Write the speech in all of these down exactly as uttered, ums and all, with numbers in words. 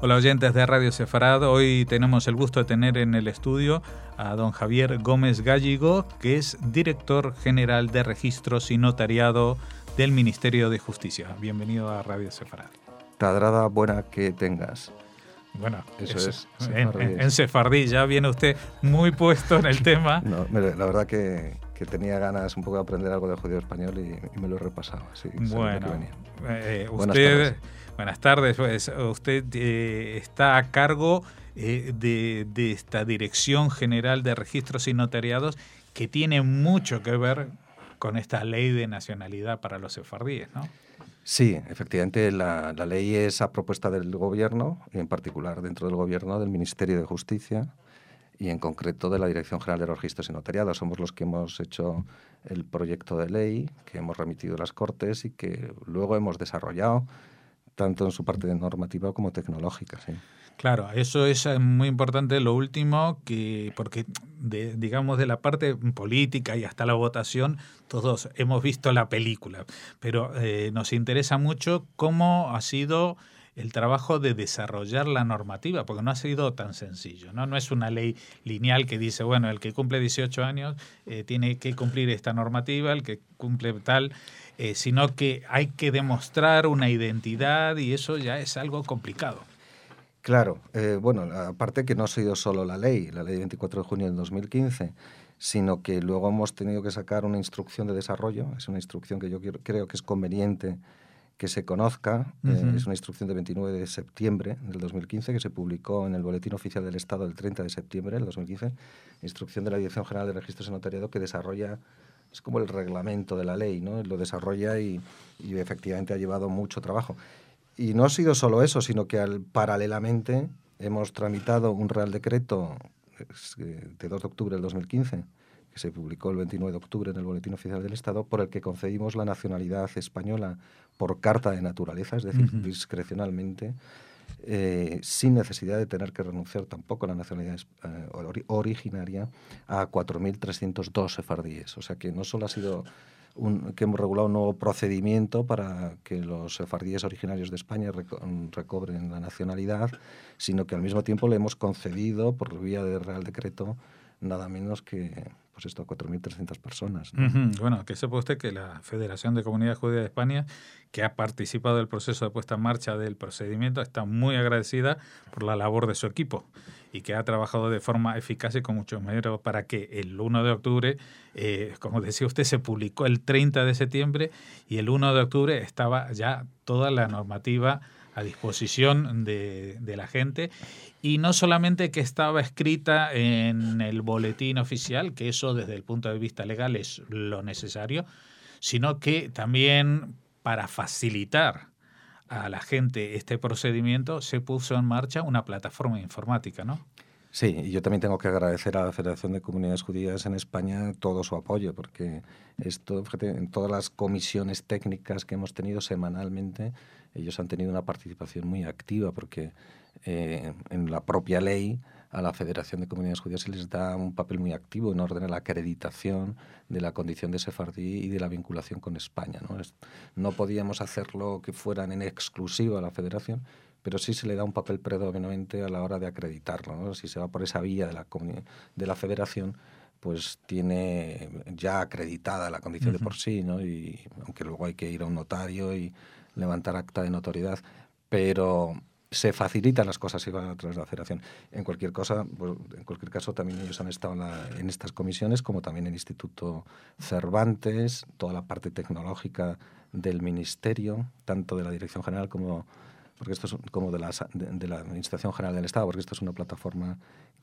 Hola oyentes de Radio Sefarad, hoy tenemos el gusto de tener en el estudio a don Javier Gómez Gallego, que es director general de Registros y Notariado del Ministerio de Justicia. Bienvenido a Radio Sefarad. Tadrada buena que tengas. Bueno, eso, eso es. En, en, en sefardí, ya viene usted muy puesto en el tema. No, la verdad que, que tenía ganas un poco de aprender algo de judío español y, y me lo he repasado. Así, bueno, eh, buenas usted, tardes. Buenas tardes. Pues, usted eh, está a cargo eh, de, de esta Dirección General de Registros y Notariados, que tiene mucho que ver con esta ley de nacionalidad para los sefardíes, ¿no? Sí, efectivamente, la, la ley es a propuesta del Gobierno, y en particular dentro del Gobierno, del Ministerio de Justicia y en concreto de la Dirección General de Registros y Notariados. Somos los que hemos hecho el proyecto de ley, que hemos remitido a las Cortes y que luego hemos desarrollado tanto en su parte normativa como tecnológica. Sí. Claro, eso es muy importante, lo último, que porque de, digamos de la parte política y hasta la votación, todos hemos visto la película, pero eh, nos interesa mucho cómo ha sido el trabajo de desarrollar la normativa, porque no ha sido tan sencillo, ¿no? No es una ley lineal que dice, bueno, el que cumple dieciocho años eh, tiene que cumplir esta normativa, el que cumple tal, eh, sino que hay que demostrar una identidad y eso ya es algo complicado. Claro, eh, bueno, aparte que no ha sido solo la ley, la ley veinticuatro de junio del dos mil quince, sino que luego hemos tenido que sacar una instrucción de desarrollo, es una instrucción que yo quiero, creo que es conveniente que se conozca, uh-huh. eh, es una instrucción de veintinueve de septiembre del dos mil quince que se publicó en el Boletín Oficial del Estado el treinta de septiembre del dos mil quince, instrucción de la Dirección General de Registros y Notariado que desarrolla, es como el reglamento de la ley, ¿no? Lo desarrolla y, y efectivamente ha llevado mucho trabajo. Y no ha sido solo eso, sino que al, paralelamente hemos tramitado un Real Decreto de dos de octubre del dos mil quince, que se publicó el veintinueve de octubre en el Boletín Oficial del Estado, por el que concedimos la nacionalidad española por carta de naturaleza, es decir, uh-huh. discrecionalmente, eh, sin necesidad de tener que renunciar tampoco a la nacionalidad eh, or- originaria a cuatro mil trescientos dos sefardíes. O sea que no solo ha sido un, que hemos regulado un nuevo procedimiento para que los sefardíes originarios de España reco- recobren la nacionalidad, sino que al mismo tiempo le hemos concedido, por vía de Real Decreto, nada menos que pues esto, cuatro mil trescientas personas, ¿no? Uh-huh. Bueno, que sepa usted que la Federación de Comunidades Judías de España, que ha participado del proceso de puesta en marcha del procedimiento, está muy agradecida por la labor de su equipo y que ha trabajado de forma eficaz y con mucho mérito para que el uno de octubre, eh, como decía usted, se publicó el treinta de septiembre y el uno de octubre estaba ya toda la normativa a disposición de, de la gente, y no solamente que estaba escrita en el boletín oficial, que eso desde el punto de vista legal es lo necesario, sino que también para facilitar a la gente este procedimiento se puso en marcha una plataforma informática, ¿no? Sí, y yo también tengo que agradecer a la Federación de Comunidades Judías en España todo su apoyo, porque esto, fíjate, en todas las comisiones técnicas que hemos tenido semanalmente, ellos han tenido una participación muy activa, porque eh, en la propia ley a la Federación de Comunidades Judías se les da un papel muy activo en orden a la acreditación de la condición de sefardí y de la vinculación con España, ¿no? Es, no podíamos hacerlo que fueran en exclusiva a la Federación, pero sí se le da un papel predominante a la hora de acreditarlo, ¿no? Si se va por esa vía de la, de la Federación, pues tiene ya acreditada la condición uh-huh. de por sí, ¿no? Y aunque luego hay que ir a un notario y levantar acta de notoriedad, pero se facilitan las cosas si van a través de la Federación. En cualquier cosa, pues, en cualquier caso, también ellos han estado en, la, en estas comisiones, como también el Instituto Cervantes, toda la parte tecnológica del Ministerio, tanto de la Dirección General como porque esto es como de la, de, de la Administración General del Estado, porque esto es una plataforma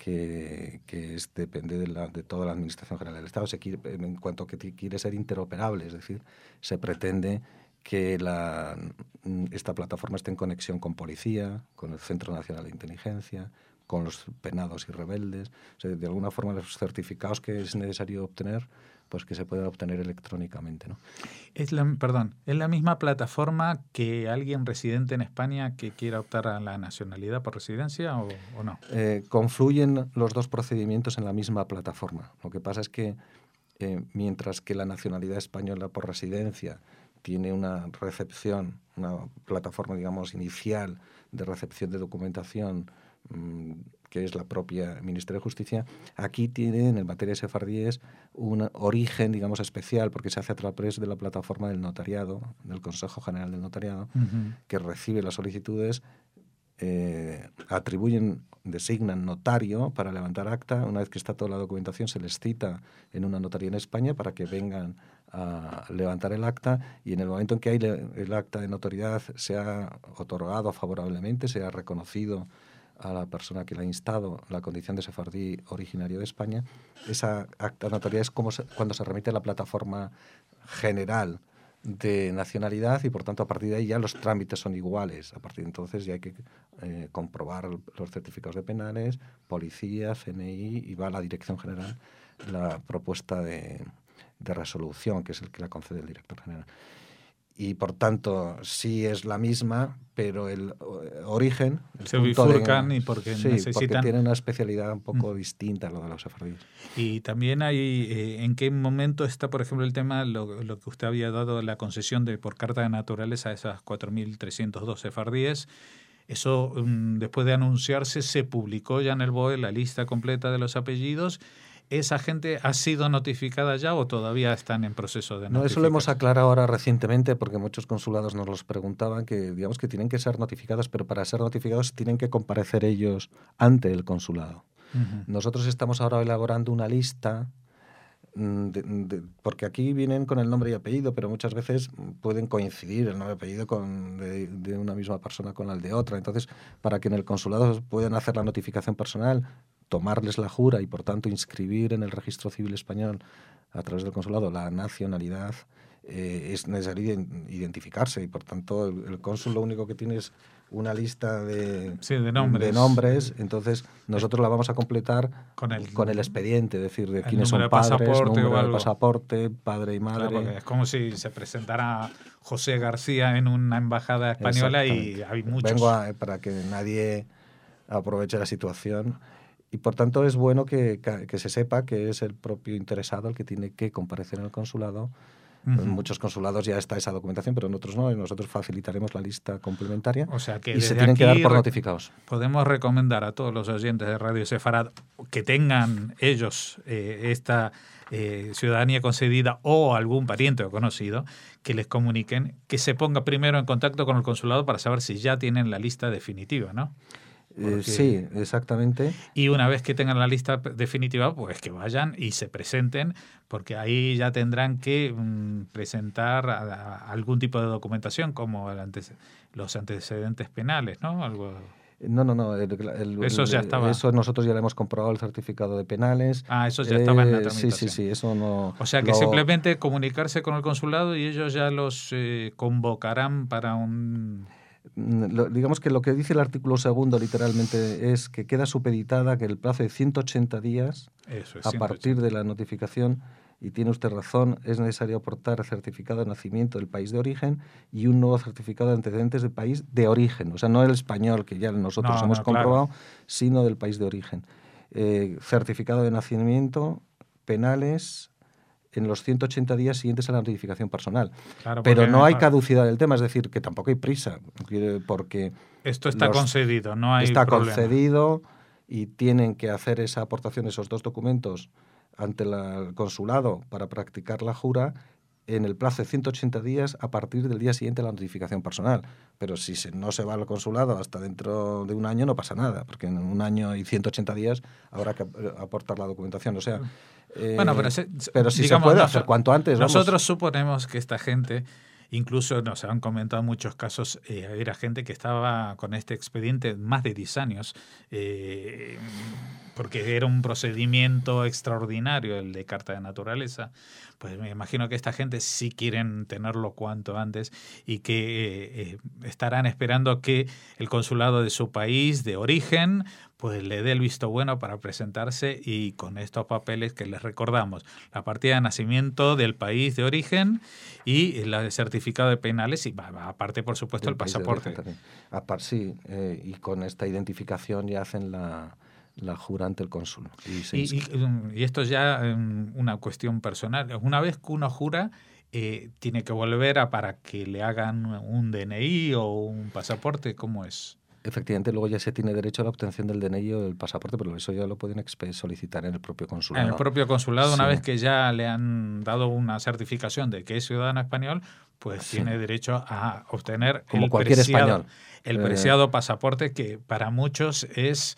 que, que es, depende de, la, de toda la Administración General del Estado. Se quiere, en cuanto a que quiere ser interoperable, es decir, se pretende que la, esta plataforma esté en conexión con policía, con el Centro Nacional de Inteligencia, con los penados y rebeldes. O sea, de alguna forma los certificados que es necesario obtener, pues que se pueden obtener electrónicamente, ¿no? Es la, perdón, ¿es la misma plataforma que alguien residente en España que quiera optar a la nacionalidad por residencia o, o no? Eh, confluyen los dos procedimientos en la misma plataforma. Lo que pasa es que eh, mientras que la nacionalidad española por residencia tiene una recepción, una plataforma, digamos, inicial de recepción de documentación mmm, que es la propia Ministerio de Justicia. Aquí tienen, en materia de sefardíes, un origen, digamos, especial, porque se hace a través de la plataforma del notariado, del Consejo General del Notariado, uh-huh. que recibe las solicitudes, eh, atribuyen, designan notario para levantar acta. Una vez que está toda la documentación, se les cita en una notaría en España para que vengan a levantar el acta, y en el momento en que hay le, el acta de notoriedad sea otorgado favorablemente, sea reconocido a la persona que le ha instado la condición de sefardí originario de España, esa acta de notoriedad es como se, cuando se remite a la plataforma general de nacionalidad, y por tanto a partir de ahí ya los trámites son iguales. A partir de entonces ya hay que eh, comprobar los certificados de penales, policía, C N I, y va a la Dirección General la propuesta de, de resolución, que es el que la concede el director general. Y por tanto sí es la misma, pero el origen... El se bifurcan de, y porque sí, necesitan... porque tiene una especialidad un poco mm. distinta a lo de los sefardíes. Y también hay... Eh, ¿en qué momento está, por ejemplo, el tema, lo, lo que usted había dado, la concesión de por carta de naturaleza a esas cuatro mil trescientos dos sefardíes? Eso, um, después de anunciarse, se publicó ya en el B O E la lista completa de los apellidos. ¿Esa gente ha sido notificada ya o todavía están en proceso de notificación? No, eso lo hemos aclarado ahora recientemente, porque muchos consulados nos los preguntaban, que digamos que tienen que ser notificados, pero para ser notificados tienen que comparecer ellos ante el consulado. Uh-huh. Nosotros estamos ahora elaborando una lista, de, de, porque aquí vienen con el nombre y apellido, pero muchas veces pueden coincidir el nombre y apellido con, de, de una misma persona con el de otra. Entonces, para que en el consulado puedan hacer la notificación personal, tomarles la jura y, por tanto, inscribir en el registro civil español a través del consulado la nacionalidad, eh, es necesario identificarse, y, por tanto, el, el cónsul lo único que tiene es una lista de, sí, de, nombres. de nombres. Entonces, nosotros la vamos a completar con el, con el expediente, es decir, de quiénes son padres, número de pasaporte, padre y madre. Claro, es como si se presentara José García en una embajada española y hay muchos. Vengo a, para que nadie aproveche la situación. Y por tanto es bueno que, que se sepa que es el propio interesado el que tiene que comparecer en el consulado. Uh-huh. En muchos consulados ya está esa documentación, pero en otros no, y nosotros facilitaremos la lista complementaria, o sea que y se tienen que dar por notificados. Podemos recomendar a todos los oyentes de Radio Sefarad que tengan ellos eh, esta eh, ciudadanía concedida o algún pariente o conocido, que les comuniquen, que se ponga primero en contacto con el consulado para saber si ya tienen la lista definitiva, ¿no? Porque, sí, exactamente. Y una vez que tengan la lista definitiva, pues que vayan y se presenten, porque ahí ya tendrán que mm, presentar a, a algún tipo de documentación, como el antes, los antecedentes penales, ¿no? Algo... No, no, no. El, el, eso ya estaba. Eso nosotros ya le hemos comprobado, el certificado de penales. Ah, eso ya estaba eh, en la tramitación. Sí, sí, sí. Eso no. O sea que lo... simplemente comunicarse con el consulado y ellos ya los eh, convocarán para un... Lo, digamos que lo que dice el artículo segundo literalmente es que queda supeditada que el plazo de ciento ochenta días Eso es, a ciento ochenta. Partir de la notificación, y tiene usted razón, es necesario aportar certificado de nacimiento del país de origen y un nuevo certificado de antecedentes del país de origen, o sea, no el español que ya nosotros no, hemos no, comprobado, claro. sino del país de origen. Eh, certificado de nacimiento, penales, en los ciento ochenta días siguientes a la notificación personal. Claro, pero no hay caducidad del tema, es decir, que tampoco hay prisa, porque... Esto está concedido, no hay Está problema. concedido y tienen que hacer esa aportación, esos dos documentos, ante la, el consulado para practicar la jura en el plazo de ciento ochenta días a partir del día siguiente a la notificación personal. Pero si se, no se va al consulado hasta dentro de un año, no pasa nada, porque en un año y ciento ochenta días habrá que aportar la documentación. O sea, eh, bueno, pero, se, pero si digamos, se puede no, hacer cuanto antes. Nosotros vamos. suponemos que esta gente, incluso nos han comentado en muchos casos, eh, era gente que estaba con este expediente más de diez años, eh, porque era un procedimiento extraordinario el de carta de naturaleza. Pues me imagino que esta gente sí quieren tenerlo cuanto antes y que eh, eh, estarán esperando que el consulado de su país de origen pues le dé el visto bueno para presentarse, y con estos papeles que les recordamos, la partida de nacimiento del país de origen y el certificado de penales y aparte, por supuesto, el pasaporte. Aparte, sí, eh, y con esta identificación ya hacen la... la jura ante el cónsul. Y, y, y, y esto es ya um, una cuestión personal. Una vez que uno jura, eh, tiene que volver a para que le hagan un D N I o un pasaporte. ¿Cómo es? Efectivamente, luego ya se tiene derecho a la obtención del D N I o del pasaporte, pero eso ya lo pueden solicitar en el propio consulado. En el propio consulado, una sí. vez que ya le han dado una certificación de que es ciudadano español, pues sí. tiene derecho a obtener Como el cualquier preciado, español. el preciado eh... pasaporte, que para muchos es,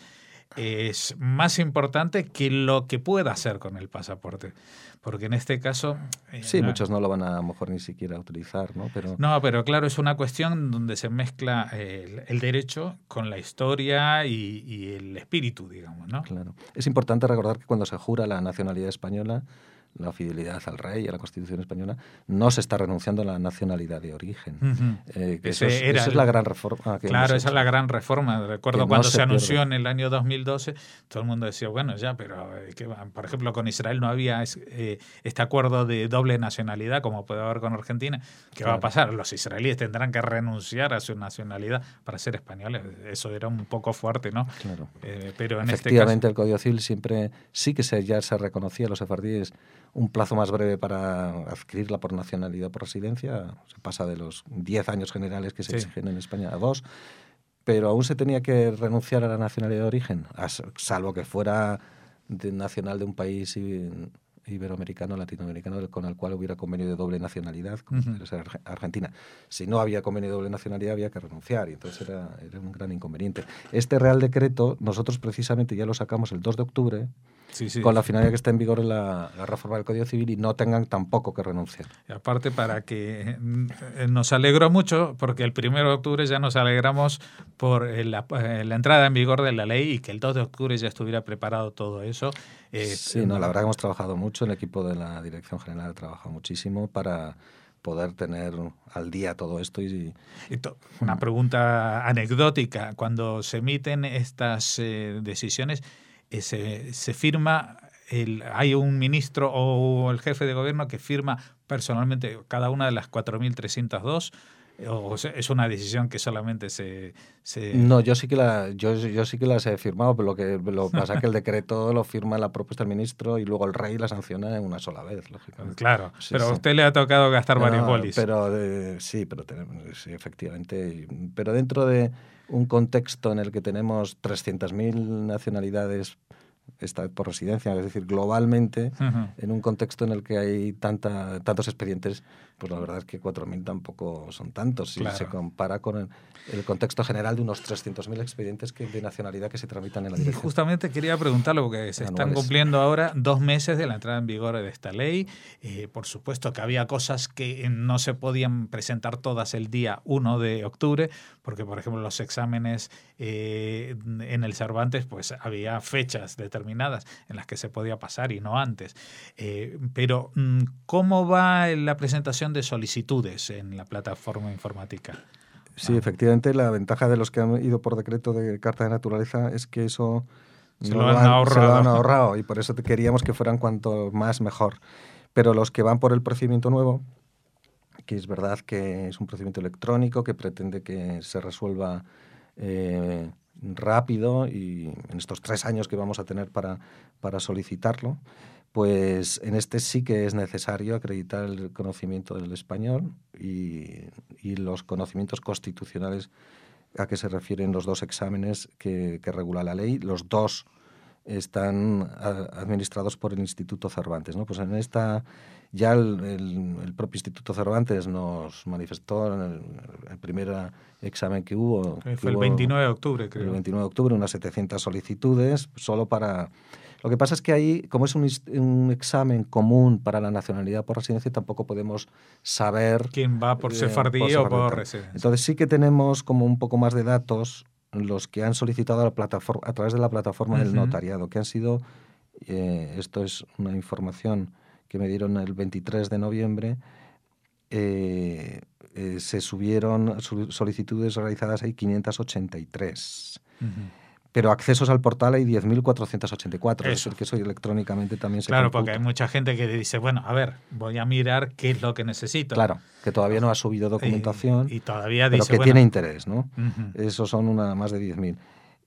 es más importante que lo que pueda hacer con el pasaporte. Porque en este caso... Eh, sí, no, muchos no lo van a, a lo mejor ni siquiera utilizar, ¿no? Pero... No, pero claro, es una cuestión donde se mezcla el, el derecho con la historia y, y el espíritu, digamos, ¿no? Claro. Es importante recordar que cuando se jura la nacionalidad española, la fidelidad al rey y a la Constitución española, no se está renunciando a la nacionalidad de origen. Uh-huh. Eh, que eso es, esa es la gran reforma. Que claro, esa es la gran reforma. Recuerdo que cuando no se, se anunció pierde. en el año dos mil doce, todo el mundo decía, bueno, ya, pero ¿qué va? Por ejemplo, con Israel no había eh, este acuerdo de doble nacionalidad como puede haber con Argentina. ¿Qué claro. va a pasar? Los israelíes tendrán que renunciar a su nacionalidad para ser españoles. Eso era un poco fuerte, ¿no? Claro. Eh, pero en Efectivamente, este caso... el Código Civil siempre sí que se, ya se reconocía a los sefardíes un plazo más breve para adquirirla por nacionalidad o por residencia. Se pasa de los diez años generales que se sí. exigen en España a dos, pero aún se tenía que renunciar a la nacionalidad de origen, salvo que fuera de nacional de un país iberoamericano, latinoamericano, con el cual hubiera convenio de doble nacionalidad, como uh-huh. ser Argentina. Si no había convenio de doble nacionalidad, había que renunciar, y entonces era, era un gran inconveniente. Este Real Decreto, nosotros precisamente ya lo sacamos el dos de octubre, Sí, sí. con la finalidad que está en vigor la, la reforma del Código Civil y no tengan tampoco que renunciar. Y aparte, para que eh, nos alegró mucho, porque el primero de octubre ya nos alegramos por la, la entrada en vigor de la ley y que el dos de octubre ya estuviera preparado todo eso. Eh, sí, no, la verdad que hemos trabajado mucho, el equipo de la Dirección General ha trabajado muchísimo para poder tener al día todo esto. Y, y to- una pregunta anecdótica, cuando se emiten estas eh, decisiones, Se, se firma, el, hay un ministro o el jefe de gobierno que firma personalmente cada una de las cuatro mil trescientos dos, o es una decisión que solamente se, se... No, yo sí que la yo, yo sí que las he firmado, pero lo que lo pasa es que el decreto lo firma la propuesta del ministro y luego el rey la sanciona en una sola vez, lógicamente. Claro, sí, pero sí. a usted le ha tocado gastar no, varios bolis. Pero eh, sí, pero tenemos, sí, efectivamente, pero dentro de un contexto en el que tenemos trescientas mil nacionalidades esta por residencia, es decir, globalmente, uh-huh. en un contexto en el que hay tanta, tantos expedientes, pues la verdad es que cuatro mil tampoco son tantos, si claro. se compara con el, el contexto general de unos trescientos mil expedientes que, de nacionalidad que se tramitan en la dirección. Y justamente quería preguntarle, porque se Anuales. Están cumpliendo ahora dos meses de la entrada en vigor de esta ley. Eh, por supuesto que había cosas que no se podían presentar todas el día uno de octubre, porque, por ejemplo, los exámenes eh, en el Cervantes, pues había fechas determinadas en las que se podía pasar y no antes. Eh, pero, ¿cómo va la presentación de solicitudes en la plataforma informática? Sí, efectivamente, la ventaja de los que han ido por decreto de carta de naturaleza es que eso se, no lo, han han, ahorrado. se lo han ahorrado y por eso queríamos que fueran cuanto más mejor. Pero los que van por el procedimiento nuevo, que es verdad que es un procedimiento electrónico que pretende que se resuelva eh, rápido y en estos tres años que vamos a tener para, para solicitarlo, pues en este sí que es necesario acreditar el conocimiento del español y, y los conocimientos constitucionales a que se refieren los dos exámenes que, que regula la ley. Los dos están administrados por el Instituto Cervantes, ¿no? Pues en esta ya el, el, el propio Instituto Cervantes nos manifestó en el, el primer examen que hubo. Que fue que el hubo, veintinueve de octubre, creo. El veintinueve de octubre, unas setecientas solicitudes solo para... Lo que pasa es que ahí, como es un, un examen común para la nacionalidad por residencia, tampoco podemos saber... ¿Quién va por sefardí eh, o por residencia? Entonces sí que tenemos como un poco más de datos los que han solicitado a, la plataforma, a través de la plataforma uh-huh. del notariado, que han sido, eh, esto es una información que me dieron el veintitrés de noviembre, eh, eh, se subieron solicitudes realizadas ahí quinientas ochenta y tres. Uh-huh. Pero accesos al portal hay diez mil cuatrocientos ochenta y cuatro, es decir, que eso electrónicamente también se Claro, computa. Porque hay mucha gente que dice, bueno, a ver, voy a mirar qué es lo que necesito. Claro, que todavía no ha subido documentación, y, y todavía pero dice, que bueno, tiene interés, ¿no? Uh-huh. Esos son una, más de diez mil.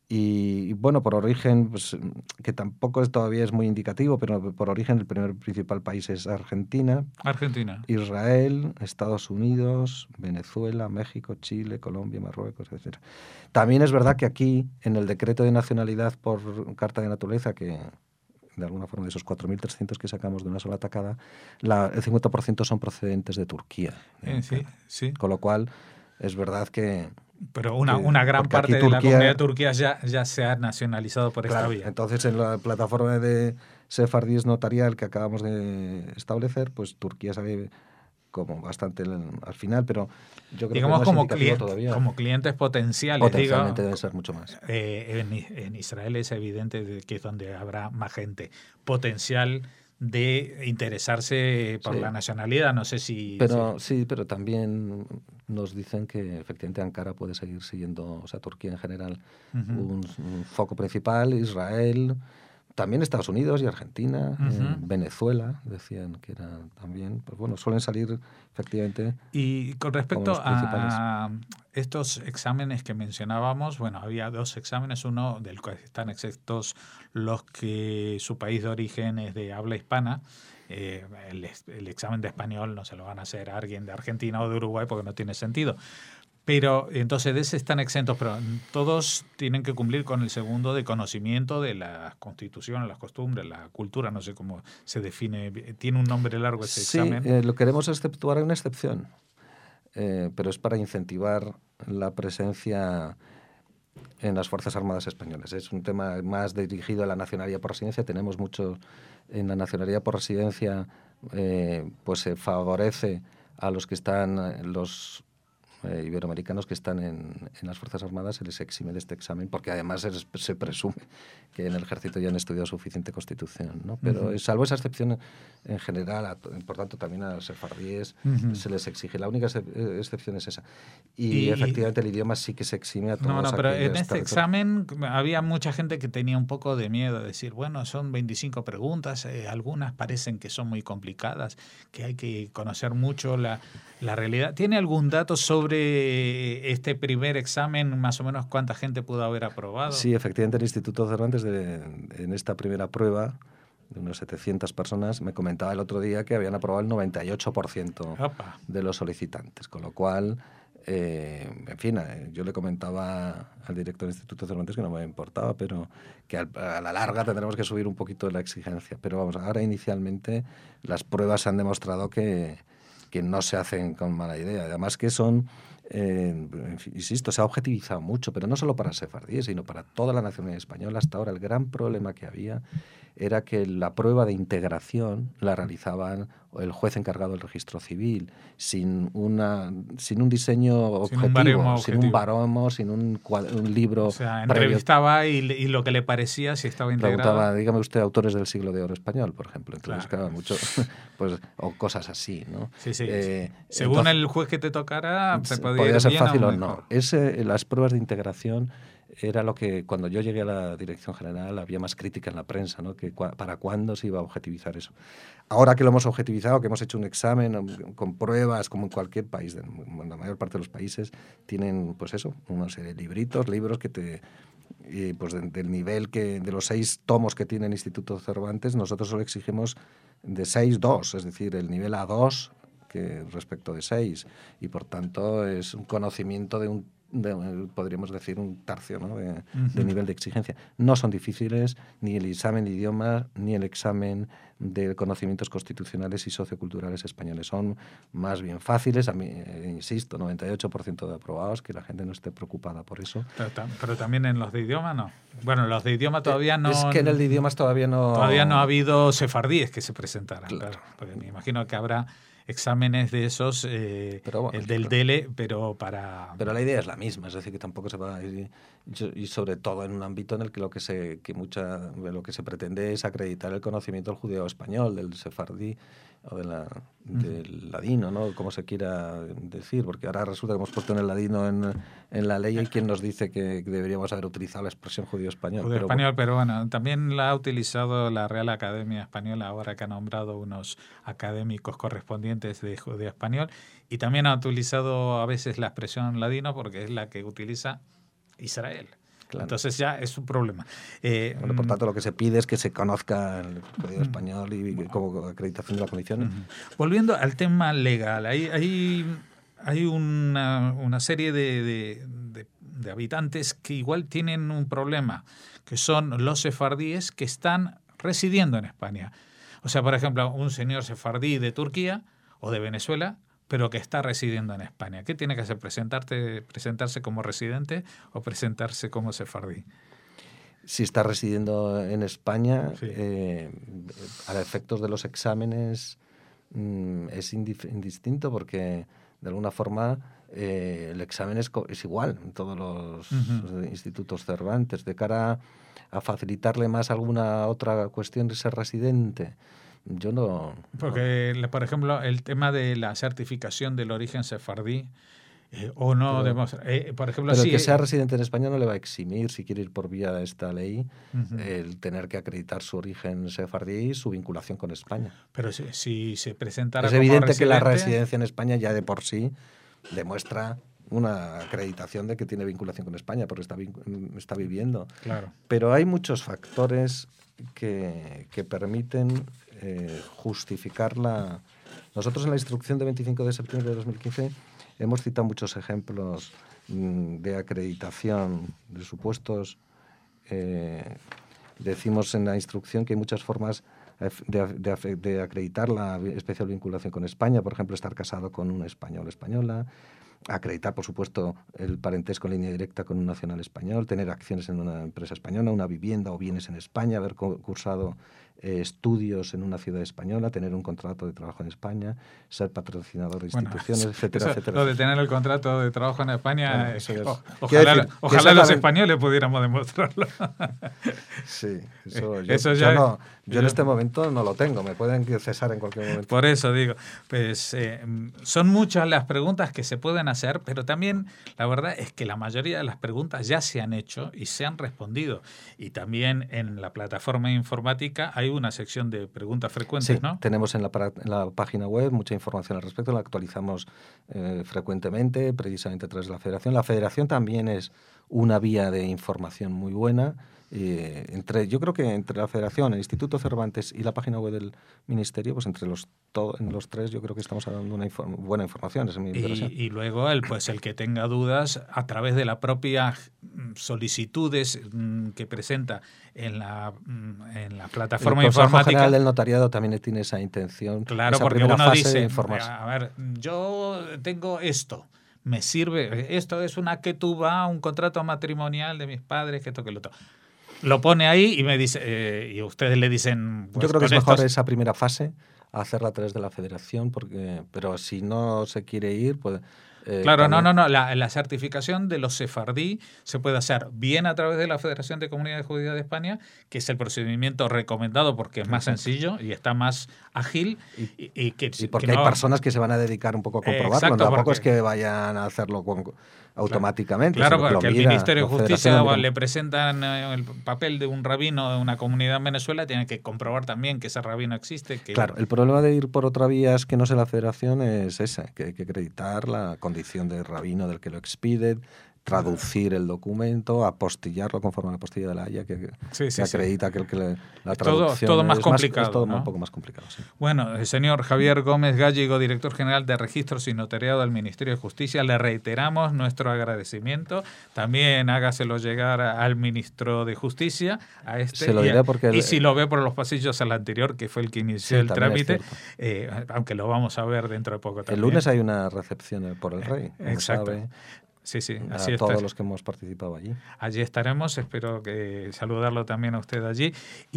Y bueno, por origen, pues, que tampoco es, todavía es muy indicativo, pero por origen el primer principal país es Argentina, Argentina. Israel, Estados Unidos, Venezuela, México, Chile, Colombia, Marruecos, etcétera. También es verdad que aquí, en el decreto de nacionalidad por carta de naturaleza, que de alguna forma de esos cuatro mil trescientos que sacamos de una sola tacada, la, el cincuenta por ciento son procedentes de Turquía. De Eh, sí, sí. Con lo cual, es verdad que... Pero una, que, una gran parte de Turquía, la comunidad de Turquía ya, ya se ha nacionalizado por claro, esta vía. Entonces, en la plataforma de sefardíes notarial que acabamos de establecer, pues Turquía sale como bastante al final, pero yo creo Digamos que no como, es indicativo cliente, todavía. como clientes potenciales. Potencialmente digo, debe ser mucho más. Eh, en, en Israel es evidente de que es donde habrá más gente potencial de interesarse por Sí. la nacionalidad. No sé si... Pero si... sí, pero también nos dicen que efectivamente Ankara puede seguir siguiendo, o sea, Turquía en general, uh-huh. un, un foco principal, Israel, también Estados Unidos y Argentina, uh-huh. eh, Venezuela, decían que era también, pues bueno, suelen salir efectivamente. Y con respecto a estos exámenes que mencionábamos, bueno, había dos exámenes, uno del cual están exentos los que su país de origen es de habla hispana. Eh, el, el examen de español no se lo van a hacer a alguien de Argentina o de Uruguay porque no tiene sentido. Pero entonces de ese están exentos, pero todos tienen que cumplir con el segundo de conocimiento de la Constitución, las costumbres, la cultura, no sé cómo se define. Tiene un nombre largo ese sí, examen. Sí, eh, lo queremos exceptuar en una excepción, eh, pero es para incentivar la presencia en las Fuerzas Armadas Españolas. Es un tema más dirigido a la nacionalidad por residencia. Tenemos mucho en la nacionalidad por residencia, eh, pues se favorece a los que están, los eh, iberoamericanos que están en, en las Fuerzas Armadas, se les exime de este examen, porque además es, se presume que en el ejército ya han estudiado suficiente Constitución, ¿no? Pero uh-huh. salvo esa excepción, en general, a, por tanto, también a los sefardíes uh-huh. se les exige. La única excepción es esa. Y, y efectivamente el idioma sí que se exime a todos. No, no, pero en este examen había mucha gente que tenía un poco de miedo de decir, bueno, son veinticinco preguntas, eh, algunas parecen que son muy complicadas, que hay que conocer mucho la, la realidad. ¿Tiene algún dato sobre este primer examen, más o menos cuánta gente pudo haber aprobado? Sí, efectivamente el Instituto Cervantes de, en esta primera prueba de unas setecientas personas me comentaba el otro día que habían aprobado el noventa y ocho por ciento Opa. De los solicitantes, con lo cual, eh, en fin, eh, yo le comentaba al director del Instituto Cervantes que no me importaba, pero que al, a la larga tendremos que subir un poquito la exigencia. Pero vamos, ahora inicialmente las pruebas han demostrado que, que no se hacen con mala idea. Además que son... Eh, insisto, se ha objetivizado mucho, pero no solo para sefardíes, sino para toda la nacionalidad española. Hasta ahora el gran problema que había era que la prueba de integración la realizaban el juez encargado del registro civil, sin, una, sin un diseño objetivo, sin un baremo, sin un, baromo, sin un, un libro. O sea, entrevistaba y, y lo que le parecía si estaba integrado. Preguntaba, dígame usted, autores del siglo de oro español, por ejemplo. Entonces, claro, claro mucho, pues, o cosas así, ¿no? Sí, sí. Eh, Según entonces, el juez que te tocara, se podía, podía ir ser bien fácil o no. mejor. Ese, las pruebas de integración era lo que, cuando yo llegué a la dirección general, había más crítica en la prensa, ¿no? Que cua, para cuándo se iba a objetivizar eso. Ahora que lo hemos objetivizado, que hemos hecho un examen con pruebas, como en cualquier país, en la mayor parte de los países, tienen, pues eso, una serie de libritos, libros que te... Y pues de, del nivel que de los seis tomos que tiene el Instituto Cervantes, nosotros solo exigimos de seis, dos, es decir, el nivel A dos que respecto de seis, y por tanto es un conocimiento de un De, podríamos decir un tercio, ¿no? de, uh-huh. de nivel de exigencia. No son difíciles ni el examen de idioma ni el examen de conocimientos constitucionales y socioculturales españoles. Son más bien fáciles. A mí, eh, insisto, noventa y ocho por ciento de aprobados, que la gente no esté preocupada por eso. Pero, pero también en los de idioma no. Bueno, los de idioma todavía no... Es que en el de idiomas todavía no... Todavía no ha habido sefardíes que se presentaran. Claro. Claro, porque me imagino que habrá exámenes de esos, eh, pero bueno, el del claro. D E L E, pero para... Pero la idea es la misma, es decir, que tampoco se va a ir, y sobre todo en un ámbito en el que lo que se que mucha lo que se pretende es acreditar el conocimiento del judeo español, del sefardí o de la, del ladino, ¿no? Como se quiera decir, porque ahora resulta que hemos puesto en el ladino en, en la ley y quien nos dice que deberíamos haber utilizado la expresión judío español. Judío pero, español, pero bueno, también la ha utilizado la Real Academia Española ahora que ha nombrado unos académicos correspondientes de judío español, y también ha utilizado a veces la expresión ladino porque es la que utiliza Israel. Claro. Entonces ya es un problema. Eh, bueno, por tanto, lo que se pide es que se conozca el Código Español y, y como acreditación de la Comisión. Uh-huh. Volviendo al tema legal, hay, hay, hay una, una serie de, de, de, de habitantes que igual tienen un problema, que son los sefardíes que están residiendo en España. O sea, por ejemplo, un señor sefardí de Turquía o de Venezuela, pero que está residiendo en España. ¿Qué tiene que hacer? ¿Presentarte, presentarse como residente o presentarse como sefardí? Si está residiendo en España, sí. eh, a efectos de los exámenes mmm, es indif- indistinto porque, de alguna forma, eh, el examen es, co- es igual en todos los uh-huh. institutos Cervantes. De cara a facilitarle más alguna otra cuestión de ser residente, yo no... Porque, no. por ejemplo, el tema de la certificación del origen sefardí, eh, o no pero, demostra, eh, por ejemplo, pero sí, que sea residente en España no le va a eximir, si quiere ir por vía de esta ley, uh-huh. el tener que acreditar su origen sefardí y su vinculación con España. Pero si, si se presentara es como evidente residente, que la residencia en España ya de por sí demuestra una acreditación de que tiene vinculación con España porque está, está viviendo. Claro. Pero hay muchos factores que, que permiten eh, justificar la... Nosotros en la instrucción de veinticinco de septiembre de dos mil quince hemos citado muchos ejemplos mmm, de acreditación de supuestos. Eh, decimos en la instrucción que hay muchas formas de, de, de acreditar la especial vinculación con España, por ejemplo, estar casado con un español o española, acreditar, por supuesto, el parentesco en línea directa con un nacional español, tener acciones en una empresa española, una vivienda o bienes en España, haber cursado eh, estudios en una ciudad española, tener un contrato de trabajo en España, ser patrocinador de instituciones, bueno, etcétera, eso, etcétera. Lo de tener el contrato de trabajo en España, bueno, es, es, o, ojalá, decir, ojalá los la... españoles pudiéramos demostrarlo. Sí, eso, yo, eso ya, yo, no, yo ya, en este momento no lo tengo, me pueden cesar en cualquier momento. Por eso digo, pues eh, son muchas las preguntas que se pueden hacer, pero también la verdad es que la mayoría de las preguntas ya se han hecho y se han respondido. Y también en la plataforma informática hay una sección de preguntas frecuentes, sí, ¿no? Tenemos en la, en la página web mucha información al respecto, la actualizamos eh, frecuentemente, precisamente a través de la Federación. La Federación también es una vía de información muy buena. Eh, entre, yo creo que entre la Federación, el Instituto Cervantes y la página web del Ministerio, pues entre los, todo, en los tres yo creo que estamos dando una inform- buena información. Esa es mi impresión. Y, y luego el, pues el que tenga dudas a través de la propia solicitudes mmm, que presenta en la, en la plataforma el informática. El General del Notariado también tiene esa intención. Claro, esa porque uno fase dice, de informarse. a ver, yo tengo esto. Me sirve, esto es una ketubá, un contrato matrimonial de mis padres, que esto, que lo otro. Lo pone ahí y me dice, eh, y ustedes le dicen... Pues, yo creo que es estos... mejor esa primera fase, hacerla a través de la Federación, porque pero si no se quiere ir, pues... Eh, claro, también... no, no, no. La, la certificación de los sefardí se puede hacer bien a través de la Federación de Comunidades Judías de España, que es el procedimiento recomendado porque es más sencillo y está más ágil. Y, y, y, que, y porque que no... hay personas que se van a dedicar un poco a comprobarlo. Eh, exacto, Tampoco porque... es que vayan a hacerlo con, automáticamente. Claro, claro porque mira, el Ministerio de Justicia le presentan el papel de un rabino de una comunidad en Venezuela, tiene que comprobar también que ese rabino existe. Que... Claro, el problema de ir por otra vía es que no sea la Federación es esa, que hay que acreditar la condición de rabino del que lo expide, traducir el documento, apostillarlo conforme a la apostilla de la Haya, que, sí, sí, que acredita sí. que, el que le, la es traducción todo, todo más es complicado. Más, es todo ¿no? un poco más complicado, sí. Bueno, el señor Javier Gómez Gallego, director general de Registros y Notariado del Ministerio de Justicia, le reiteramos nuestro agradecimiento. También hágaselo llegar al ministro de Justicia, a este. Se lo diré y, porque y el, si lo ve por los pasillos al anterior, que fue el que inició sí, el trámite, eh, aunque lo vamos a ver dentro de poco también. El lunes hay una recepción por el Rey. Eh, exacto. Sabe. Sí, sí, a así todos está. los que hemos participado allí. Allí estaremos, espero que saludarlo también a usted allí.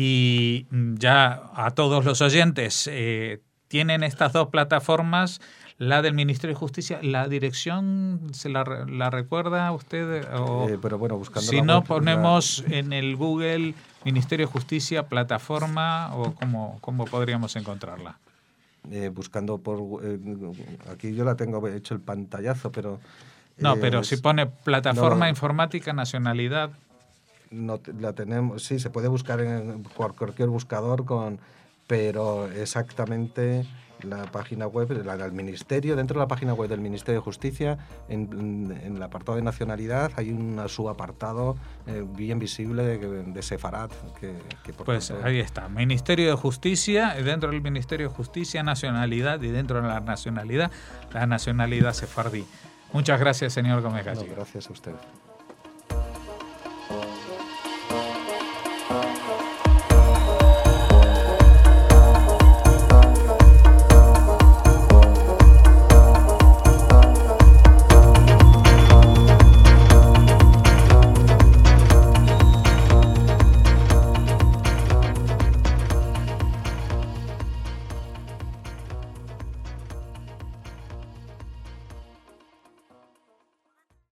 Y ya a todos los oyentes, eh, tienen estas dos plataformas, la del Ministerio de Justicia, ¿la dirección se la, la recuerda usted? O, eh, pero bueno, buscando si no, ponemos la... en el Google Ministerio de Justicia, plataforma, o cómo, cómo podríamos encontrarla. Eh, buscando por... Eh, aquí yo la tengo hecho el pantallazo, pero... No, pero eh, si pone plataforma no, informática, nacionalidad. No la tenemos, sí, se puede buscar en por cualquier buscador con, pero exactamente la página web del Ministerio, dentro de la página web del Ministerio de Justicia, en, en, en el apartado de nacionalidad, hay un subapartado eh, bien visible de, de Sefarat. Que, que por pues tanto, ahí está, Ministerio de Justicia, dentro del Ministerio de Justicia, nacionalidad, y dentro de la nacionalidad, la nacionalidad sefardí. Muchas gracias, señor Gómez Gallego. No, gracias a usted.